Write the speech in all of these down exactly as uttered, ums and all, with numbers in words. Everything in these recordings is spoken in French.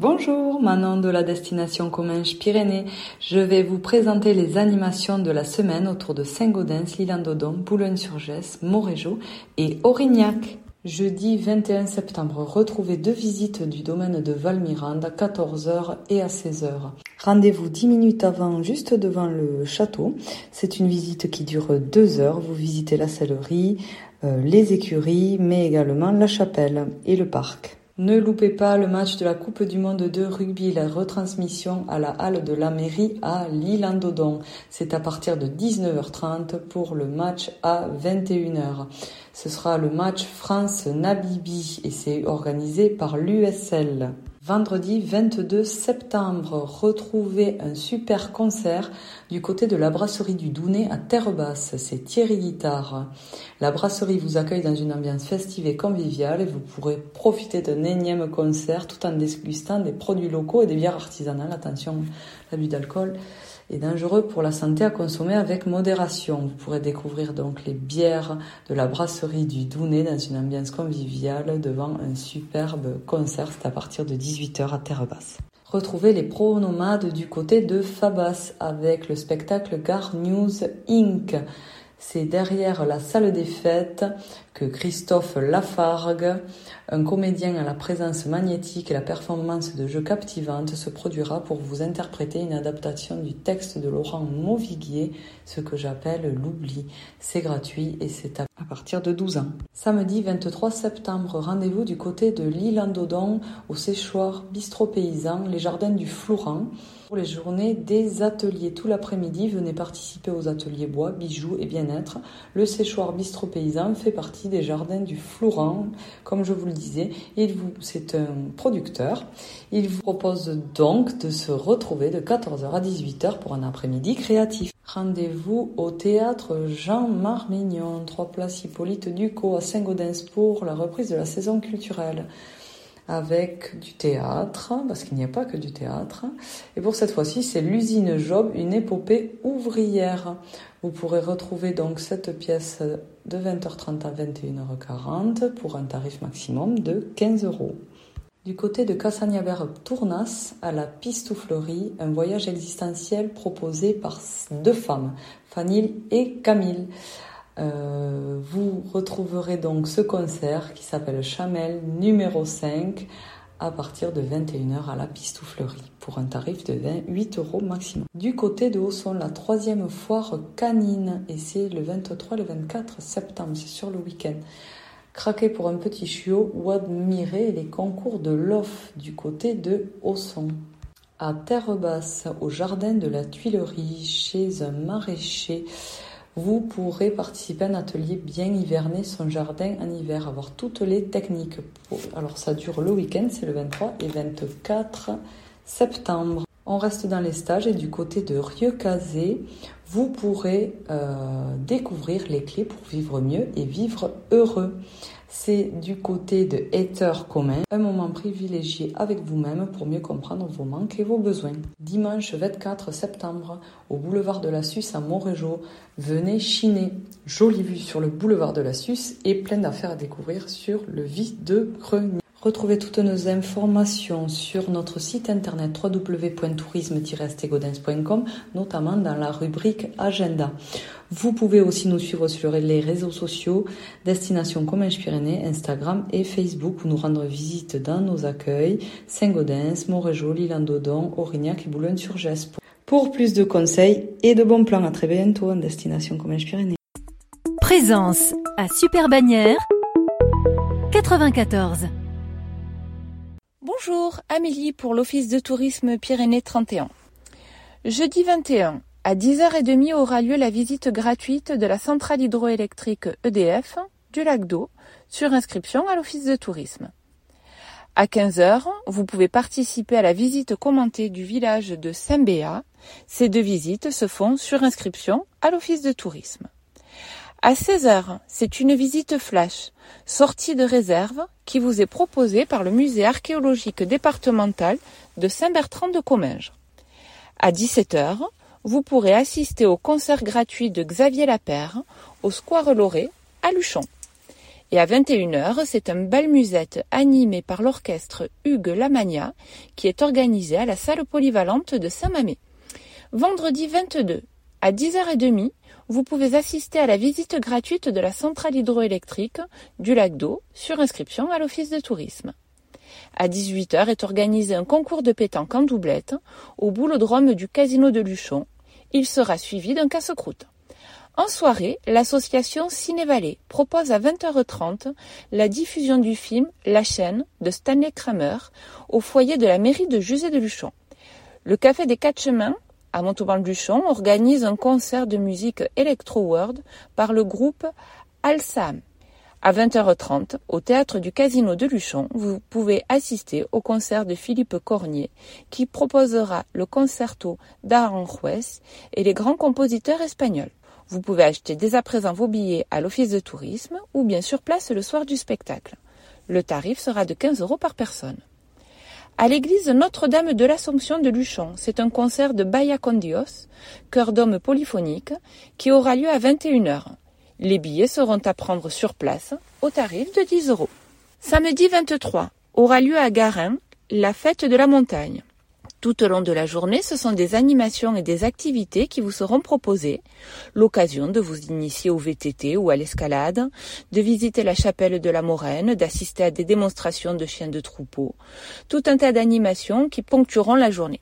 Bonjour, Manon de la destination Comminges Pyrénées. Je vais vous présenter les animations de la semaine autour de Saint-Gaudens, l'Isle-en-Dodon, Boulogne-sur-Gesse, Montrégeau et Aurignac. Jeudi vingt et un septembre, retrouvez deux visites du domaine de Valmirande à quatorze heures et à seize heures. Rendez-vous dix minutes avant, juste devant le château. C'est une visite qui dure deux heures. Vous visitez la sellerie, euh, les écuries, mais également la chapelle et le parc. Ne loupez pas le match de la Coupe du Monde de rugby, la retransmission à la halle de la mairie à l'Isle-en-Dodon. C'est à partir de dix-neuf heures trente pour le match à vingt et une heures. Ce sera le match France-Namibie et c'est organisé par l'U S L. Vendredi vingt-deux septembre, retrouvez un super concert du côté de la brasserie du Dounet à Terre-Basse. C'est Thierry Guitare. La brasserie vous accueille dans une ambiance festive et conviviale et vous pourrez profiter d'un énième concert tout en dégustant des produits locaux et des bières artisanales. Attention, l'abus d'alcool est dangereux pour la santé, à consommer avec modération. Vous pourrez découvrir donc les bières de la brasserie du Dounet dans une ambiance conviviale devant un superbe concert. C'est à partir de dix-huit heures à Terre-Basse. Retrouvez les pronomades du côté de Fabas avec le spectacle Gare News incorporée. C'est derrière la salle des fêtes que Christophe Lafargue, un comédien à la présence magnétique et la performance de jeu captivante, se produira pour vous interpréter une adaptation du texte de Laurent Mauviguier, ce que j'appelle l'oubli. C'est gratuit et c'est à partir de douze ans. Samedi vingt-trois septembre, rendez-vous du côté de l'Isle-en-Dodon au séchoir bistrot paysan, les jardins du Flourens. Pour les journées des ateliers tout l'après-midi, venez participer aux ateliers bois, bijoux et bien-être. Le séchoir bistrot paysan fait partie des jardins du Flourens, comme je vous le disais. Il vous, c'est un producteur. Il vous propose donc de se retrouver de quatorze heures à dix-huit heures pour un après-midi créatif. Rendez-vous au théâtre Jean Marmignon, trois places Hippolyte Ducos à Saint-Gaudens pour la reprise de la saison culturelle. Avec du théâtre, parce qu'il n'y a pas que du théâtre. Et pour cette fois-ci, c'est l'usine Job, une épopée ouvrière. Vous pourrez retrouver donc cette pièce de vingt heures trente à vingt et une heures quarante pour un tarif maximum de quinze euros. Du côté de Cassagnaber-Tournas, à la Pistouflerie, un voyage existentiel proposé par deux femmes, Fanny et Camille. Euh, vous retrouverez donc ce concert qui s'appelle Chamel numéro cinq à partir de vingt et une heures à la Pistouflerie pour un tarif de vingt-huit euros maximum. Du côté de Hausson, la troisième foire canine et c'est le vingt-trois et le vingt-quatre septembre, c'est sur le week-end. Craquez pour un petit chiot ou admirez les concours de l'O F du côté de Hausson. À Terre-Basse, au jardin de la Tuilerie, chez un maraîcher, vous pourrez participer à un atelier bien hiverner son jardin en hiver, avoir toutes les techniques. Alors ça dure le week-end, c'est le vingt-trois et vingt-quatre septembre. On reste dans les stages et du côté de Rieux-Cazé, vous pourrez euh, découvrir les clés pour vivre mieux et vivre heureux. C'est du côté de Ether commun, un moment privilégié avec vous-même pour mieux comprendre vos manques et vos besoins. Dimanche vingt-quatre septembre, au boulevard de la Suisse à Montrégeau, venez chiner. Jolie vue sur le boulevard de la Suisse et plein d'affaires à découvrir sur le vide-grenier. Retrouvez toutes nos informations sur notre site internet w w w point tourisme tiret stegodens point com, notamment dans la rubrique Agenda. Vous pouvez aussi nous suivre sur les réseaux sociaux Destination Comminges Pyrénées, Instagram et Facebook, ou nous rendre visite dans nos accueils Saint-Gaudens, Montrégeau, l'Isle-en-Dodon, Aurignac et Boulogne-sur-Gesse. Pour plus de conseils et de bons plans, à très bientôt en Destination Comminges Pyrénées. Présence à Super Bagnères quatre-vingt-quatorze. Bonjour, Amélie pour l'Office de tourisme Pyrénées trente et un. Jeudi vingt et un, à dix heures trente aura lieu la visite gratuite de la centrale hydroélectrique E D F du lac d'Eau sur inscription à l'Office de tourisme. À quinze heures, vous pouvez participer à la visite commentée du village de Saint-Béat. Ces deux visites se font sur inscription à l'Office de tourisme. À seize heures, c'est une visite flash, sortie de réserve, qui vous est proposée par le musée archéologique départemental de Saint-Bertrand-de-Comminges. À dix-sept heures, vous pourrez assister au concert gratuit de Xavier Lapère au Square Loré à Luchon. Et à vingt et une heures, c'est un bal musette animé par l'orchestre Hugues Lamagna qui est organisé à la salle polyvalente de Saint-Mamé. Vendredi vingt-deux, à dix heures trente, vous pouvez assister à la visite gratuite de la centrale hydroélectrique du lac d'Eau sur inscription à l'office de tourisme. À dix-huit heures est organisé un concours de pétanque en doublette au boulodrome du Casino de Luchon. Il sera suivi d'un casse-croûte. En soirée, l'association Ciné-Vallée propose à vingt heures trente la diffusion du film La Chaîne de Stanley Kramer au foyer de la mairie de Juzet de Luchon. Le Café des Quatre Chemins à Montauban-Luchon organise un concert de musique Electro World par le groupe Alsam. À vingt heures trente, au théâtre du Casino de Luchon, vous pouvez assister au concert de Philippe Cornier qui proposera le concerto d'Aranjuez et les grands compositeurs espagnols. Vous pouvez acheter dès à présent vos billets à l'office de tourisme ou bien sur place le soir du spectacle. Le tarif sera de quinze euros par personne. À l'église Notre-Dame de l'Assomption de Luchon, c'est un concert de Baya con Dios, chœur d'hommes polyphonique, qui aura lieu à vingt et une heures. Les billets seront à prendre sur place au tarif de dix euros. Samedi vingt-trois aura lieu à Garin la fête de la montagne. Tout au long de la journée, ce sont des animations et des activités qui vous seront proposées. L'occasion de vous initier au V T T ou à l'escalade, de visiter la chapelle de la Moraine, d'assister à des démonstrations de chiens de troupeau. Tout un tas d'animations qui ponctueront la journée.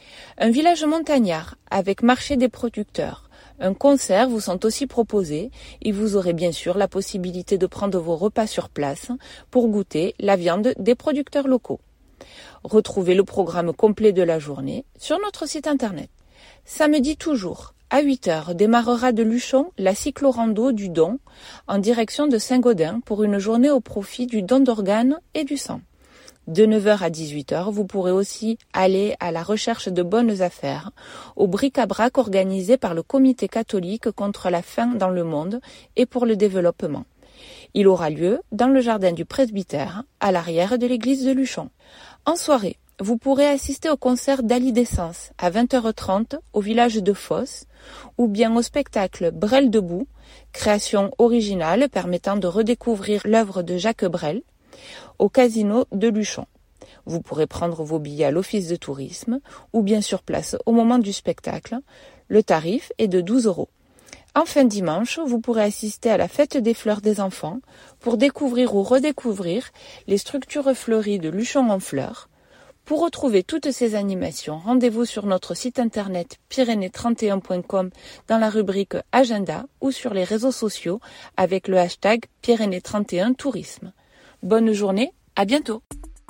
Un village montagnard avec marché des producteurs. Un concert vous sont aussi proposés et vous aurez bien sûr la possibilité de prendre vos repas sur place pour goûter la viande des producteurs locaux. Retrouvez le programme complet de la journée sur notre site internet. Samedi toujours, à huit heures, démarrera de Luchon la cyclorando du don en direction de Saint-Gaudens pour une journée au profit du don d'organes et du sang. De neuf heures à dix-huit heures, vous pourrez aussi aller à la recherche de bonnes affaires au bric-à-brac organisé par le Comité catholique contre la faim dans le monde et pour le développement. Il aura lieu dans le jardin du presbytère, à l'arrière de l'église de Luchon. En soirée, vous pourrez assister au concert d'Ali d'Essence à vingt heures trente au village de Fosse ou bien au spectacle Brel debout, création originale permettant de redécouvrir l'œuvre de Jacques Brel, au Casino de Luchon. Vous pourrez prendre vos billets à l'office de tourisme ou bien sur place au moment du spectacle. Le tarif est de douze euros. Enfin dimanche, vous pourrez assister à la fête des fleurs des enfants pour découvrir ou redécouvrir les structures fleuries de Luchon en fleurs. Pour retrouver toutes ces animations, rendez-vous sur notre site internet pyrénées trente et un point com dans la rubrique Agenda ou sur les réseaux sociaux avec le hashtag Pyrénées trente et un Tourisme. Bonne journée, à bientôt.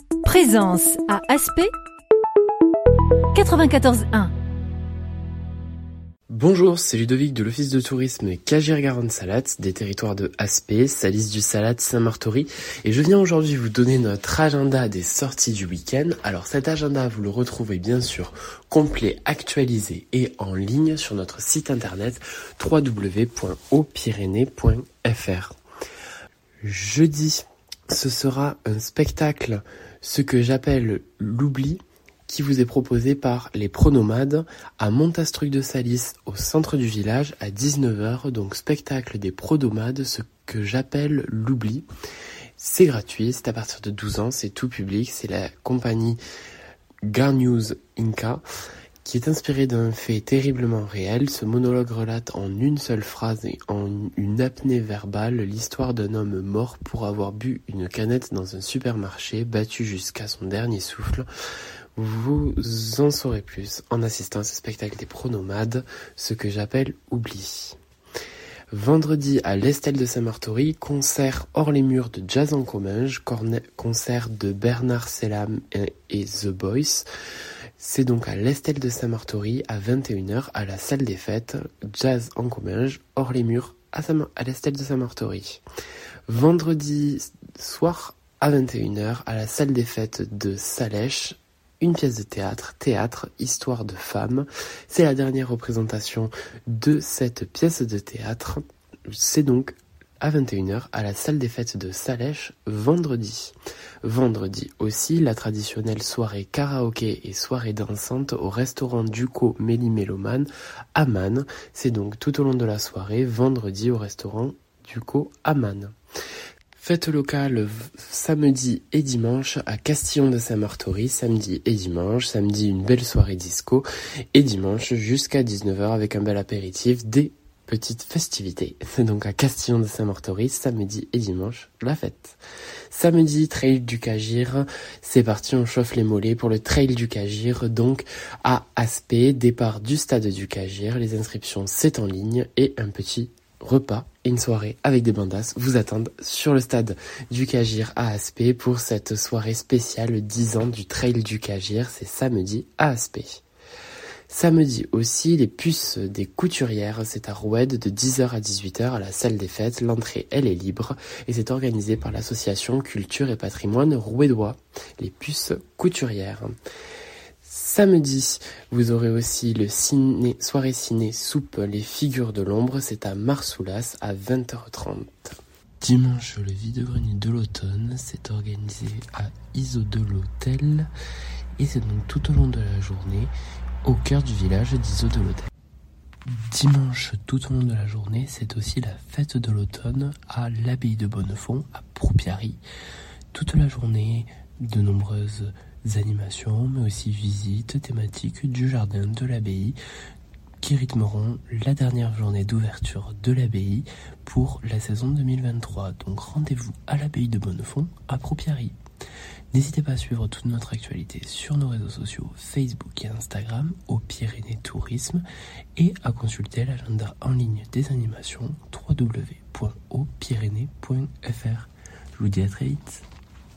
Présence à Aspet quatre-vingt-quatorze un. Bonjour, c'est Ludovic de l'Office de tourisme Cagir-Garonne-Salatte, des territoires de Aspet, Salis du Salat, Saint-Martory, et je viens aujourd'hui vous donner notre agenda des sorties du week-end. Alors cet agenda, vous le retrouvez bien sûr complet, actualisé et en ligne sur notre site internet w w w point o pyrénées point f r. Jeudi, ce sera un spectacle, ce que j'appelle l'oubli, qui vous est proposé par les Pronomades à Montastruc de Salis, au centre du village, à dix-neuf heures. Donc spectacle des Pronomades, ce que j'appelle l'oubli. C'est gratuit, c'est à partir de douze ans, c'est tout public. C'est la compagnie Garnews Inca qui est inspirée d'un fait terriblement réel. Ce monologue relate en une seule phrase et en une apnée verbale l'histoire d'un homme mort pour avoir bu une canette dans un supermarché, battu jusqu'à son dernier souffle. Vous en saurez plus en assistant à ce spectacle des Pronomades, ce que j'appelle oubli. Vendredi à l'Estelle de Saint-Martory, concert hors les murs de Jazz en Comminges, concert de Bernard Selam et, et The Boys. C'est donc à l'Estelle de Saint-Martory à vingt et une heures à la salle des fêtes, Jazz en Comminges, hors les murs à, Saint- à l'Estelle de Saint-Martory. Vendredi soir à vingt et une heures à la salle des fêtes de Salèche, une pièce de théâtre, théâtre, histoire de femmes. C'est la dernière représentation de cette pièce de théâtre. C'est donc à vingt et une heures à la salle des fêtes de Salèche, vendredi. Vendredi aussi, la traditionnelle soirée karaoké et soirée dansante au restaurant Duco Méli-Mélomane à Man. C'est donc tout au long de la soirée, vendredi au restaurant Duco à Man. Fête locale samedi et dimanche à Castillon de Saint-Martory, samedi et dimanche. Samedi, une belle soirée disco et dimanche jusqu'à dix-neuf heures avec un bel apéritif, des petites festivités. C'est donc à Castillon de Saint-Martory, samedi et dimanche, la fête. Samedi, trail du Cagir, c'est parti, on chauffe les mollets pour le trail du Cagir, donc à Aspet, départ du stade du Cagir. Les inscriptions, c'est en ligne et un petit repas et une soirée avec des bandas vous attendent sur le stade du Cagir à Aspet pour cette soirée spéciale dix ans du trail du Cagir. C'est samedi à Aspet. Samedi aussi, les puces des couturières, c'est à Roued de dix heures à dix-huit heures à la salle des fêtes. L'entrée, elle est libre et c'est organisé par l'association Culture et Patrimoine rouédois. Les puces couturières. Samedi, vous aurez aussi le ciné, soirée ciné soupe Les Figures de l'Ombre, c'est à Marsoulas à vingt heures trente. Dimanche, le vide-grenier de l'automne, c'est organisé à Iso de l'Hôtel et c'est donc tout au long de la journée au cœur du village d'Iso de l'Hôtel. Dimanche, tout au long de la journée, c'est aussi la fête de l'automne à l'abbaye de Bonnefond à Proupiary. Toute la journée, de nombreuses animations, mais aussi visites thématiques du jardin de l'abbaye qui rythmeront la dernière journée d'ouverture de l'abbaye pour la saison deux mille vingt-trois. Donc rendez-vous à l'abbaye de Bonnefond à Proupiary. N'hésitez pas à suivre toute notre actualité sur nos réseaux sociaux Facebook et Instagram au Pyrénées Tourisme et à consulter l'agenda en ligne des animations w w w point o pyrénées point f r. Je vous dis à très vite.